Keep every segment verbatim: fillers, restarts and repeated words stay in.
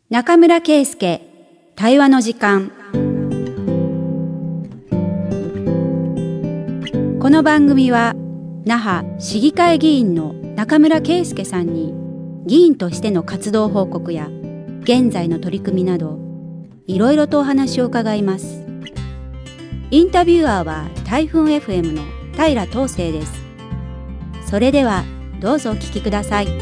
中村圭介対話の時間。この番組は那覇市議会議員の中村圭介さんに議員としての活動報告や現在の取り組みなどいろいろとお話を伺います。インタビュアーは台風 エフエム の平東成です。それではどうぞお聞きください。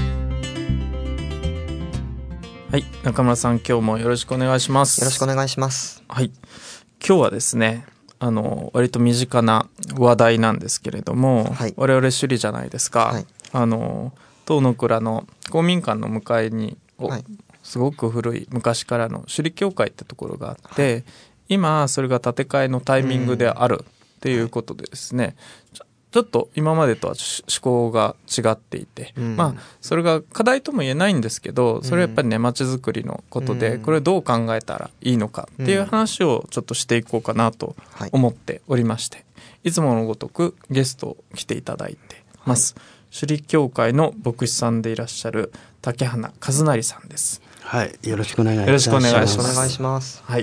はい、中村さん、今日もよろしくお願いします。 よろしくお願いします。 はい、今日はですね、あの割と身近な話題なんですけれども、はい、我々首里じゃないですか。はい、あの東の倉の公民館の向かいに、はい、すごく古い昔からの首里教会ってところがあって、はい、今それが建て替えのタイミングであるっていうことでですね、ちょちょっと今までとは思考が違っていて、うん、まあそれが課題とも言えないんですけど、それはやっぱりね、街づくりのことで、うん、これどう考えたらいいのかっていう話をちょっとしていこうかなと思っておりまして、はい、いつものごとくゲスト来ていただいてます、はい、首里教会の牧師さんでいらっしゃる竹花和成さんです。 はい、よろしくお願いします。 よろしくお願いします。 お願いします。 はい、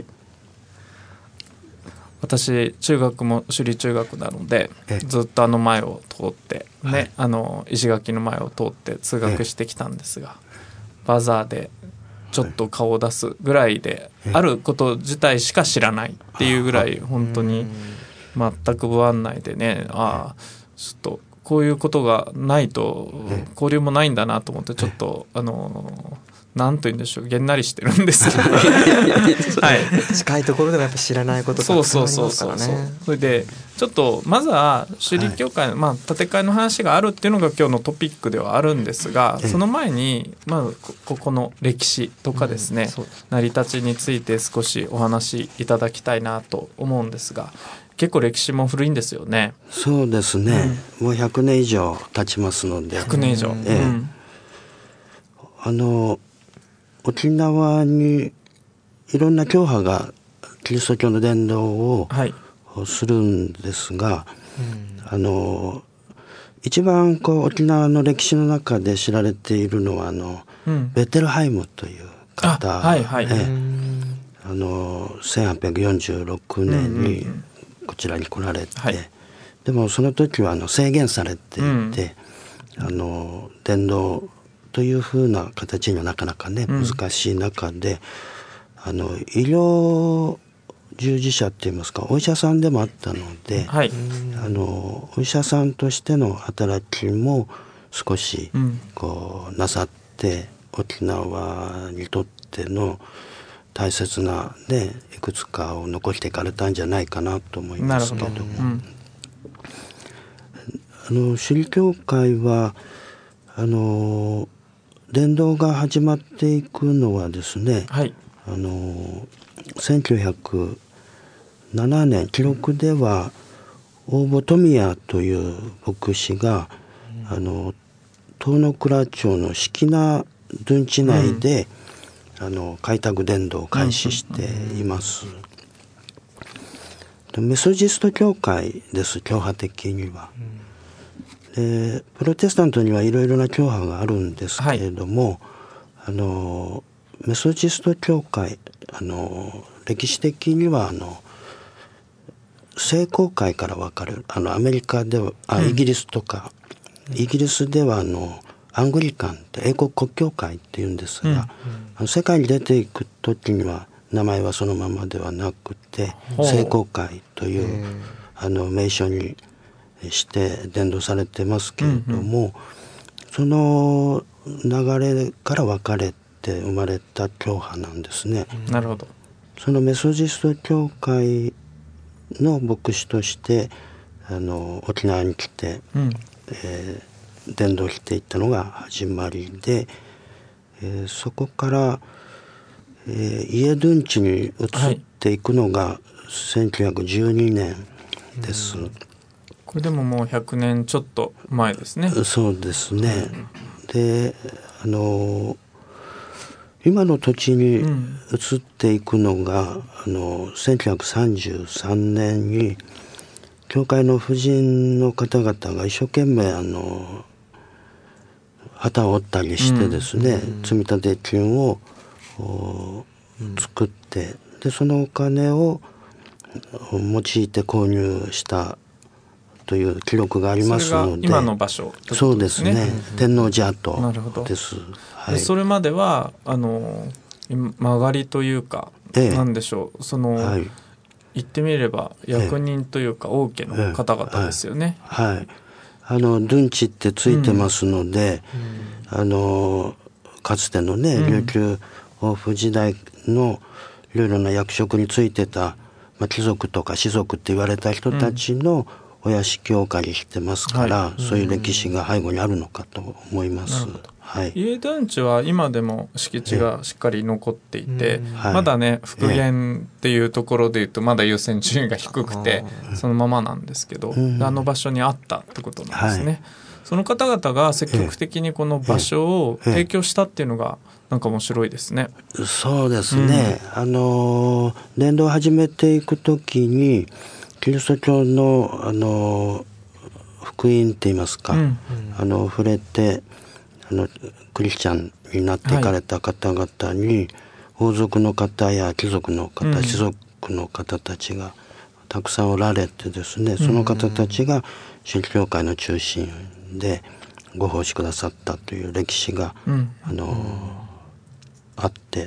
私中学も首里中学なのでずっとあの前を通ってね、はい、あの石垣の前を通って通学してきたんですが、バザーでちょっと顔を出すぐらいであること自体しか知らないっていうぐらい本当に全く不案内でね、ああちょっとこういうことがないと交流もないんだなと思って、ちょっとあのなんと言うんでしょう、げんなりしてるんですよはい、 近いところでもやっぱ知らないことたくさんありますからね。 そうそうそうそう。それでちょっとまずは首里教会の、はい、まあ、建て替えの話があるっていうのが今日のトピックではあるんですが、その前に、まあ、ここの歴史とかですね、うん、成り立ちについて少しお話しいただきたいなと思うんですが、結構歴史も古いんですよね。 そうですね、うん、もうひゃくねん以上経ちますので。 ひゃくねん以上、うん、 ええ、あの沖縄にいろんな教派がキリスト教の伝道をするんですが、はい、あの一番こう沖縄の歴史の中で知られているのはあの、うん、ベテルハイムという方、 あ、はいはい、 えあのせんはっぴゃくよんじゅうろくねんにこちらに来られて、うんうんうん、でもその時はあの制限されていて、うん、あの伝道というふうな形にはなかなかね、うん、難しい中で、あの医療従事者っていいますかお医者さんでもあったので、はい、あのお医者さんとしての働きも少しこうなさって、うん、沖縄にとっての大切な、ね、いくつかを残していかれたんじゃないかなと思いますけども、うん、あの首里教会はあの伝道が始まっていくのはですね、はい、あのせんきゅうひゃくななねん記録では大保富也という牧師が、うん、あの東の倉町の敷名屯地内で、うん、あの開拓伝道を開始しています、うん、メソジスト教会です。教派的には、うん、でプロテスタントにはいろいろな教派があるんですけれども、はい、あのメソジスト教会、あの歴史的にはあの聖公会から分かれる、あのアメリカではあイギリスとか、うん、イギリスではあのアングリカンって英国国教会っていうんですが、うんうん、あの世界に出ていく時には名前はそのままではなくて聖公会というあの名称にして伝道されてますけれども、うんうん、その流れから分かれて生まれた教派なんですね。 なるほど。 そのメソジスト教会の牧師としてあの沖縄に来て、うんえー、伝道していったのが始まりで、えー、そこから、えー、家屯地に移っていくのがせんきゅうひゃくじゅうにねんです、うん、 これでももうひゃくねんちょっと前ですね。 そうですね、うん、であの今の土地に移っていくのが、うん、あのせんきゅうひゃくさんじゅうさんねんに教会の婦人の方々が一生懸命あの旗を折ったりしてですね、うん、積立金を作って、でそのお金を用いて購入したという記録がありますので、 それが今の場所ってことですね。 そうですね、天王寺跡です。 はい、でそれまではあの曲がりというか、ええ、なんでしょう、その、はい、言ってみれば役人というか王家の方々ですよね。 ええ、はい、はい、あのドゥンチってついてますので、うん、あのかつてのね、琉球王府時代のいろいろな役職についてた、まあ、貴族とか士族って言われた人たちのお屋敷をお借りしてますから、はい、そういう歴史が背後にあるのかと思います。はい、 家ドゥンチは今でも敷地がしっかり残っていて、まだね復元っていうところでいうとまだ優先順位が低くてそのままなんですけど、あの場所にあったってことなんですね。はい、その方々が積極的にこの場所を提供したっていうのがなんか面白いですね。 そうですね、うん、あの伝道を始めていくときにキリスト教の、あの福音って言いますか、うん、あの触れてあのクリスチャンになっていかれた方々に、はい、王族の方や貴族の方、うん、士族の方たちがたくさんおられてですね、その方たちが宗教界の中心でご奉仕くださったという歴史が、うん、あのあって、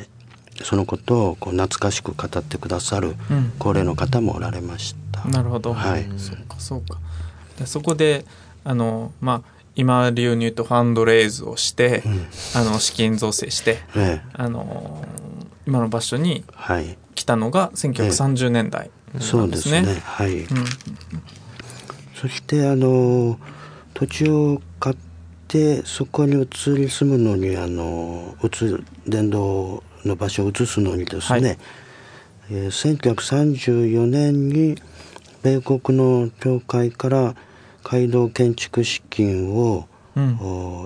そのことをこう懐かしく語ってくださる高齢の方もおられました。 うん、なるほど、はい、そうかそうか。でそこであのまあ今流に言うとファンドレイズをして、うん、あの資金造成して、ええ、あの今の場所に来たのがせんきゅうひゃくさんじゅうねんだいなんですね。そうですね、 はい、うん、そしてあの土地を買ってそこに移り住むのにあの移伝道の場所を移すのにですね、はい、えー、せんきゅうひゃくさんじゅうよねんに米国の教会から街道建築資金を、うん、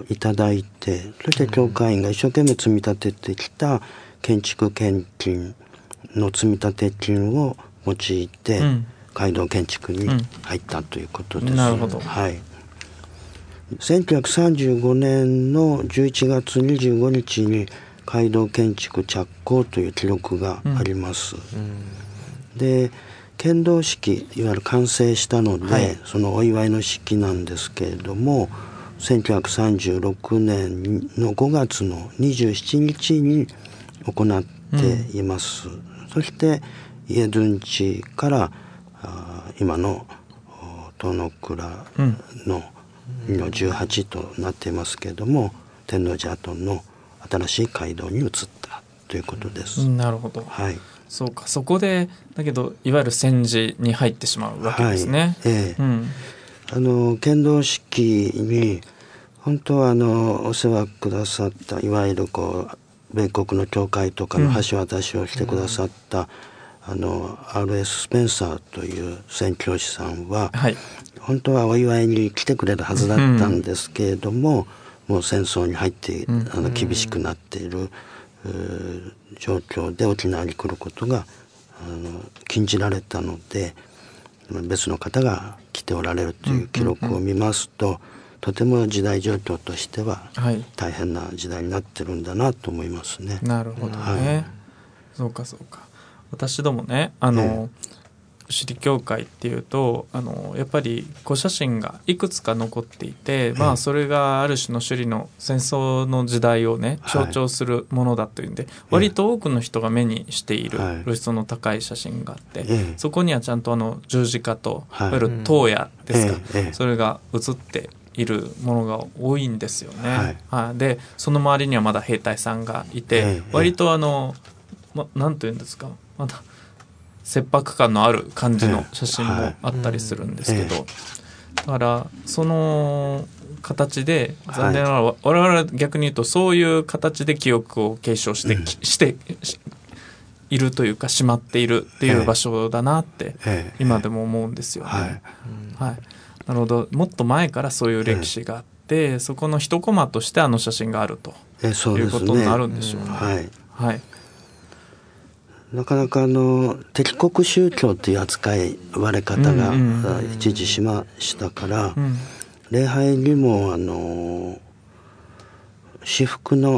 いただいて、そして教会員が一生懸命積み立ててきた建築献金の積み立て金を用いて、うん、街道建築に入ったということです。うん、 なるほど。 はい、せんきゅうひゃくさんじゅうごねんのじゅういちがつにじゅうごにちに街道建築着工という記録があります。うんうん、で献堂式いわゆる完成したので、はい、そのお祝いの式なんですけれどもせんきゅうひゃくさんじゅうろくねんのごがつのにじゅうしちにちに行っています。うん、そして家ドゥンチからあ今の東野倉ののじゅうはちとなっていますけれども、天王寺跡の新しい街道に移ったということです。 うん、なるほど。はい、そうか、そこでだけどいわゆる戦時に入ってしまうわけですね。はい、ええ、うん、 あの献堂式に本当はあのお世話くださったいわゆるこう米国の教会とかの橋渡しをしてくださった、うん、あの アールエス スペンサーという宣教師さんは、はい、本当はお祝いに来てくれるはずだったんですけれども、うん、もう戦争に入って、うん、あの厳しくなっている状況で沖縄に来ることがあの禁じられたので別の方が来ておられるという記録を見ますと、うんうんうん、とても時代状況としては大変な時代になってるんだなと思いますね。 なるほどね、はい、そうかそうか。私どもねあの、ええ首里教会っていうとあのやっぱり古写真がいくつか残っていて、まあ、それがある種の首里の戦争の時代をね象徴するものだというんで、はい、割と多くの人が目にしている露出の高い写真があって、はい、そこにはちゃんとあの十字架と、はい、いわゆる塔やですか、はい、それが写っているものが多いんですよね。はいはい、でその周りにはまだ兵隊さんがいて、割とあの、ま、なんていうんですかまだ切迫感のある感じの写真もあったりするんですけど、ええはい、だからその形で残念ながら、はい、我々は逆に言うとそういう形で記憶を継承して、うん、しているというかしまっているっていう場所だなって今でも思うんですよね。はいはい、なるほど。もっと前からそういう歴史があって、ええ、そこの一コマとしてあの写真があるということになるんでしょうね。はいはいなかなかあの敵国宗教という扱い割れ方が一時しましたから、うんうん、礼拝にもあの私服の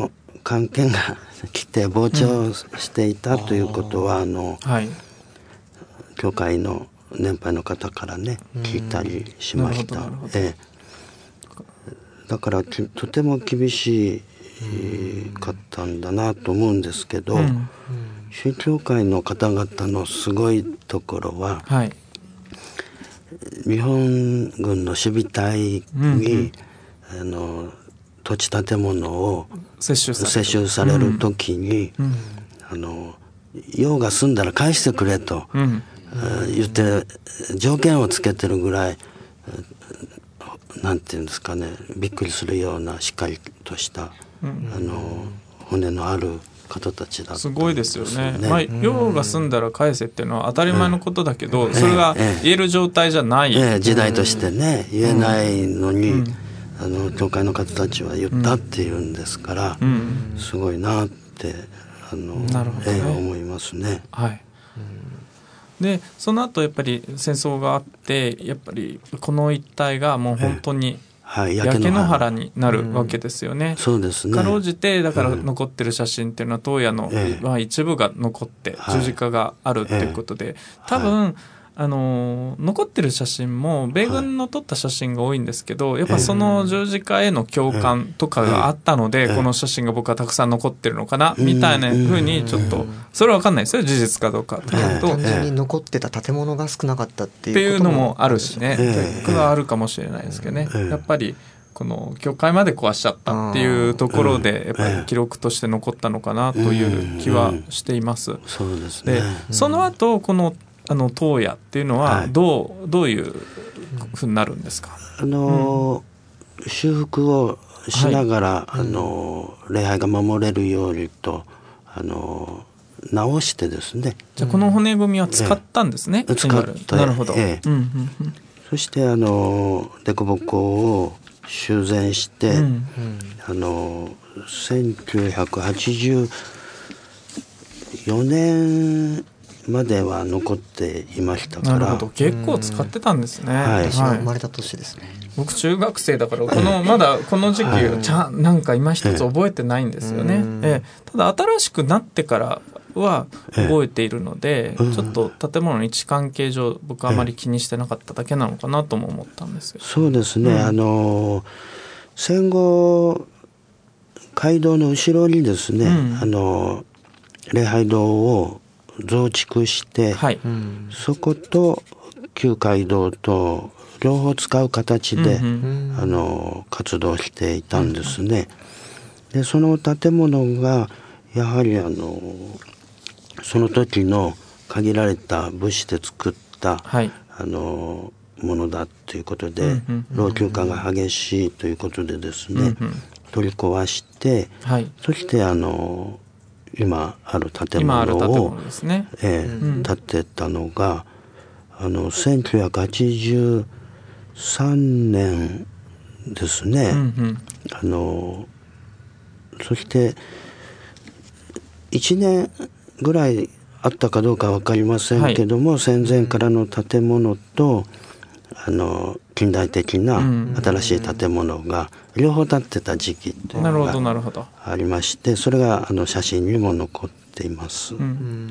関係が来て傍聴していたということは、うん、あの、はい、教会の年配の方からね聞いたりしました。ええ、だからとても厳しかったんだなと思うんですけど、うん、宗教界の方々のすごいところは、はい、日本軍の守備隊に、うん、あの土地建物を接収される、接収される時に、うん、あの用が済んだら返してくれと、うん、言って条件をつけてるぐらい、なんていうんですかね、びっくりするようなしっかりとした、うん、あの骨のある方たちだったんですよね。すごいですよね。 まあ、用が済んだら返せっていうのは当たり前のことだけど、うん、それが言える状態じゃない、ええええ、 時代としてね言えないのに、うん、あの教会の方たちは言ったっていうんですから、うん、すごいなってあの、なるほどね、ええ、思いますね。 はい。でその後やっぱり戦争があってやっぱりこの一帯がもう本当に焼け野原になるわけですよね。うん、 そうですね。 かろうじてだから残ってる写真っていうのは東野の、ええまあ、一部が残って十字架があるっていうことで、はい、多分、はい、あの残ってる写真も米軍の撮った写真が多いんですけど、はい、やっぱその十字架への共感とかがあったので、ええ、この写真が僕はたくさん残ってるのかな、え、みたいな風にちょっとそれは分かんないですよ、事実かどうかというと、 単純に残ってた建物が少なかったっていうっていうのもあるしね、それはあるかもしれないですけどね、やっぱりこの教会まで壊しちゃったっていうところでやっぱり記録として残ったのかなという気はしています。 そうですね。 でその後このあの東野っていうのはどう、はい、どういうふうになるんですか。 あの、うん、修復をしながら、はい、あの礼拝が守れるようにとあの直してですね。 じゃあこの骨組みは使ったんですね。 ええ、使った。なるほど。ええうんうんうん、そしてあの凸凹を修繕して、うんうん、あのせんきゅうひゃくはちじゅうよねんまでは残っていましたから。 なるほど、結構使ってたんですね。はい、 私が生まれた年ですね。 僕中学生だからこのまだこの時期をちゃんなんか今一つ覚えてないんですよね。ええ、ただ新しくなってからは覚えているので、ちょっと建物の位置関係上僕はあまり気にしてなかっただけなのかなとも思ったんですよ。 そうですね、うん、あの戦後街道の後ろにですね、うん、あの礼拝堂を増築して、はい、そこと旧街道と両方使う形で、うんうん、あの活動していたんですね。でその建物がやはりあのその時の限られた物資で作った、はい、あのものだということで、うんうん、老朽化が激しいということでですね、うんうん、取り壊して、はい、そしてあの今ある建物を建てたのがあのせんきゅうひゃくはちじゅうさんねんですね。うんうん、あのそしていちねんぐらいあったかどうか分かりませんけども、はい、戦前からの建物とあの近代的な新しい建物が両方建ってた時期というのがありまして、それがあの写真にも残っています。うん、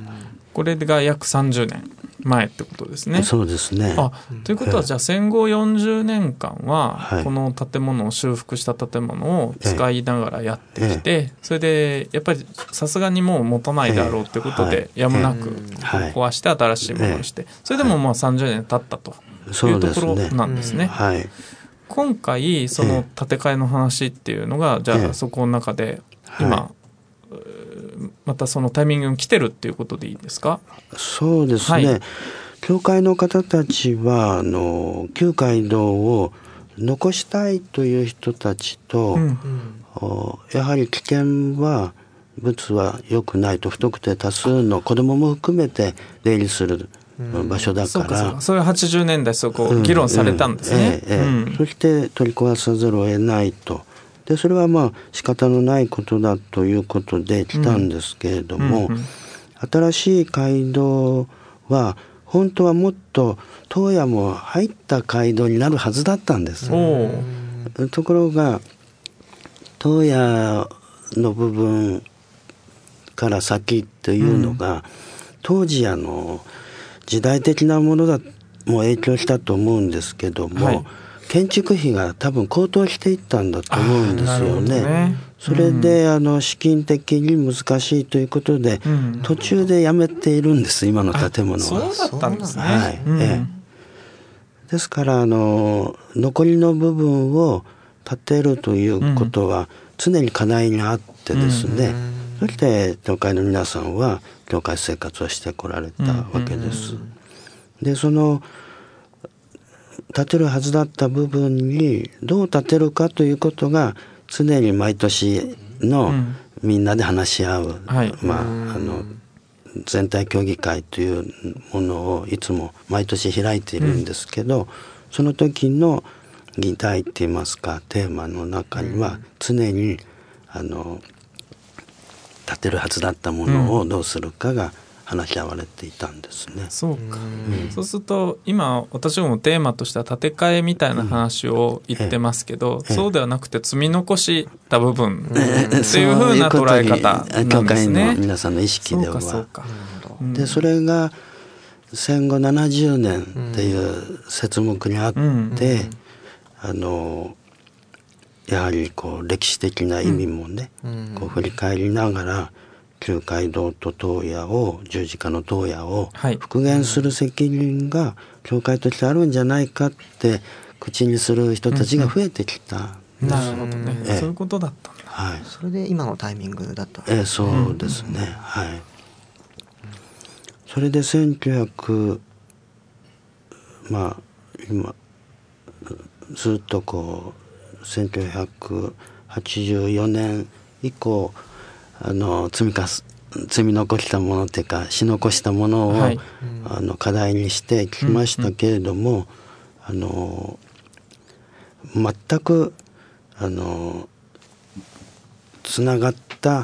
これが約さんじゅうねんまえってことですね。 そうですね。 あ、ということはじゃあ戦後よんじゅうねんかんはこの建物を修復した建物を使いながらやってきて、それでやっぱりさすがにもう持たないだろうってことでやむなく壊して新しいものにして、それでもまあさんじゅうねん経ったというところなんですね。はい。今回その建て替えの話っていうのがじゃあそこの中で今またそのタイミングに来てるっていうことでいいですか。 そうですね、はい、教会の方たちはあの旧街道を残したいという人たちと、うん、やはり危険は物は良くないと、不特定多数の子どもも含めて出入りする場所だから、うん、そうかそうか、 それははちじゅうねんだいそこ議論されたんですね。 そして取り壊さざるを得ないと。でそれはまあ仕方のないことだということで来たんですけれども、うんうんうん、新しい街道は本当はもっと東野も入った街道になるはずだったんです。ところが東野の部分から先というのが、うん、当時あの時代的なものだも影響したと思うんですけども、はい、建築費が多分高騰していったんだと思うんですよね。ね、それで、うん、あの資金的に難しいということで、うん、途中でやめているんです、今の建物は。 そうだったんですね。 はい、 うん、 ええ、ですからあの残りの部分を建てるということは常に課題にあってですね、うん、そして教会の皆さんは教会生活をしてこられたわけです。うん、でその建てるはずだった部分にどう建てるかということが常に毎年のみんなで話し合う、うん、はい、まあ、あの全体協議会というものをいつも毎年開いているんですけど、うん、その時の議題っていいますかテーマの中には常にあの建てるはずだったものをどうするかが話し合われていたんですね。 そうか、うん、そうすると今私もテーマとしては建て替えみたいな話を言ってますけど、うん、そうではなくて積み残した部分っていうふうな捉え方なんですね。 教会の皆さんの意識では。 そうかそうか、 うん、でそれが戦後ななじゅうねんっていう節目にあって、うん、あのやはりこう歴史的な意味もね、うん、こう振り返りながら旧街道と洞爺を十字架の洞爺を復元する責任が教会としてあるんじゃないかって口にする人たちが増えてきた、 うん、なるほどね、ええ、そういうことだったんだ、 はい、それで今のタイミングだったんですね。ええ、そうですね、うん、はい。それでせんきゅうひゃくまあ今ずっとこうせんきゅうひゃくはちじゅうよねん以降あの積みかす積み残したものというかし残したものを、はい、あの課題にしてきましたけれども、うんうん、あの全くあのつながった、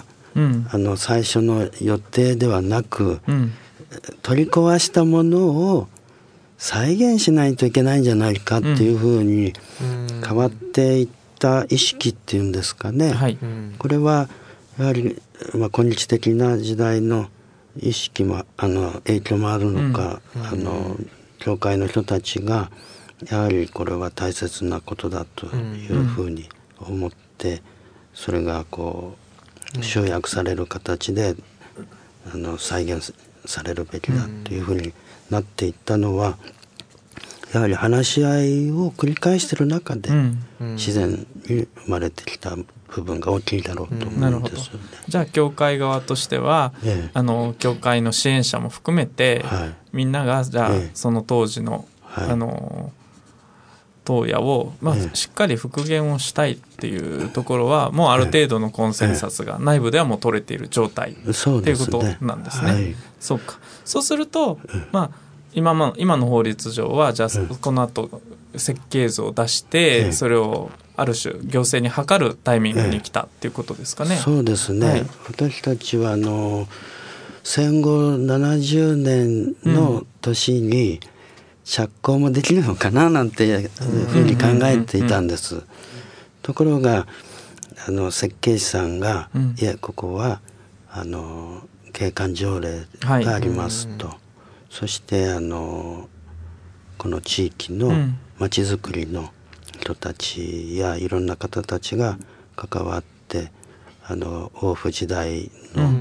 うん、あの最初の予定ではなく、うん、取り壊したものを再現しないといけないんじゃないかっていうふうに変わっていった意識っていうんですかね、はい、これはやはり、まあ、今日的な時代の意識もあの影響もあるのか、うん、あの教会の人たちがやはりこれは大切なことだというふうに思って、うん、それがこう集約される形であの再現されるべきだというふうになっていったのは、やはり話し合いを繰り返している中で自然に生まれてきた部分が大きいだろうと思うんですよね。 じゃあ教会側としては、ええ、あの教会の支援者も含めて、はい、みんながじゃあ、ええ、その当時の、はい、あの洞爺を、まあええ、しっかり復元をしたいっていうところはもうある程度のコンセンサスが内部ではもう取れている状態っていうことなんですね。はい、そうか。そうすると、まあ今の、今の法律上はじゃあこの後設計図を出してそれをある種行政に諮るタイミングに来たっていうことですかね。 そうですね、はい、私たちはあの戦後ななじゅうねんの年に着工もできるのかななんていうふうに考えていたんです。ところがあの設計士さんが、うん、いやここはあの景観条例がありますと、はい、そしてあのこの地域のまちづくりの人たちやいろんな方たちが関わってあの王府時代の、うん、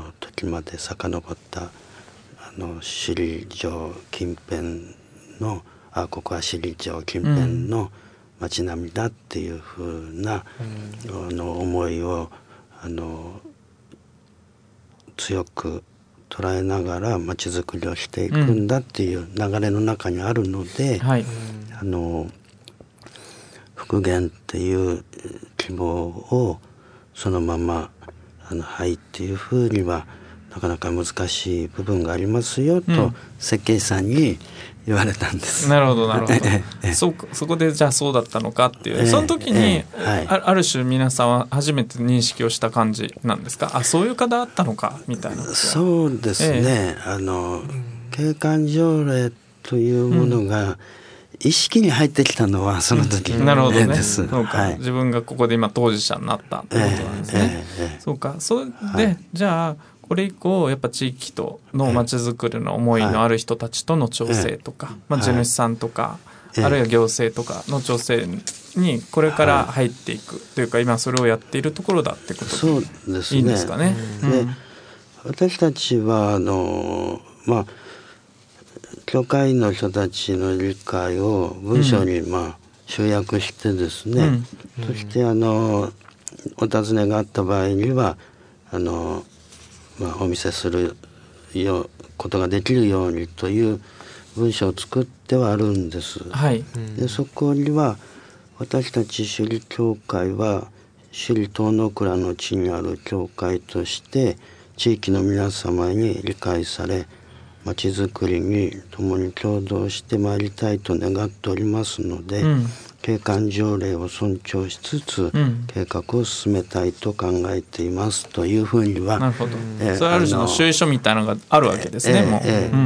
時まで遡ったあの首里城近辺のあここは首里城近辺の町並みだっていうふうな、うん、あの思いをあの強く捉えながら町づくりをしていくんだっていう流れの中にあるので、うんはい、あの復元っていう希望をそのままあのはいっていうふうにはなかなか難しい部分がありますよと設計士さんに言われたんです。 なるほどなるほどそ, そこでじゃあそうだったのかっていう、その時に、ええはい、あ, ある種皆さんは初めて認識をした感じなんですか。あそういう方あったのかみたいな。 そうですね、ええ、あの景観条例というものが、 意識に入ってきたのはその時です、 うん、なるほどね。 そうか、はい、自分がここで今当事者になったってことなんですね、えーえー、そうか。それで、はい、じゃあこれ以降やっぱ地域とのまちづくりの思いのある人たちとの調整とか、はい、まあ、地主さんとか、はい、あるいは行政とかの調整にこれから入っていくというか、今それをやっているところだってことでいいんですかね。 そうですね、うん、で私たちはあのまあ教会の人たちの理解を文章にまあ集約してですね、うん、そしてあのお尋ねがあった場合にはあの、まあ、お見せするよことができるようにという文章を作ってはあるんです、 はい、 でそこには私たち首里教会は首里遠野倉の地にある教会として地域の皆様に理解されまちづくりに共に共同してまいりたいと願っておりますので、うん、景観条例を尊重しつつ、うん、計画を進めたいと考えていますというふうには。 なるほど、えー、それある種の注意書みたいなのがあるわけですね、えー、もう、えーうん、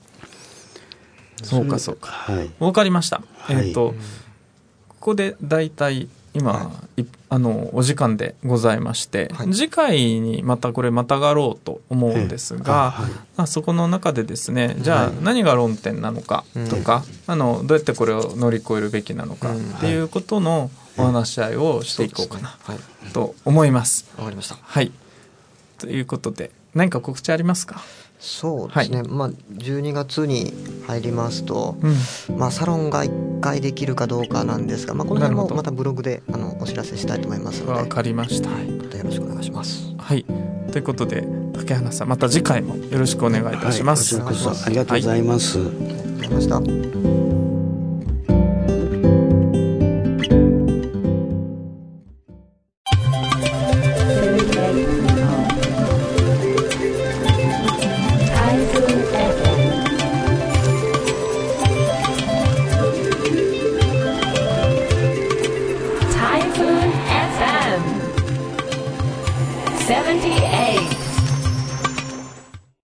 そうかそうか、はい、分かりました、はい、えーと、ここでだいたい今、はい、あのお時間でございまして、はい、次回にまたこれまたがろうと思うんですが、はい、まあ、そこの中でですね、じゃあ何が論点なのかとか、はい、あのどうやってこれを乗り越えるべきなのかっていうことのお話し合いをしていこうかなと思います。 わかりました。 はい、ということで何か告知ありますか？ そうですね、はい、まあ、じゅうにがつに入りますと、うん、まあ、サロンがいっかいできるかどうかなんですが、まあ、この辺もまたブログであのお知らせしたいと思いますので。 わかりました、はい、 またよろしくお願いします。 はい、ということで竹花さん、また次回もよろしくお願いいたします。 はい、こちらこそありがとうございます、はい、 ありがとうございました。 seventy-eight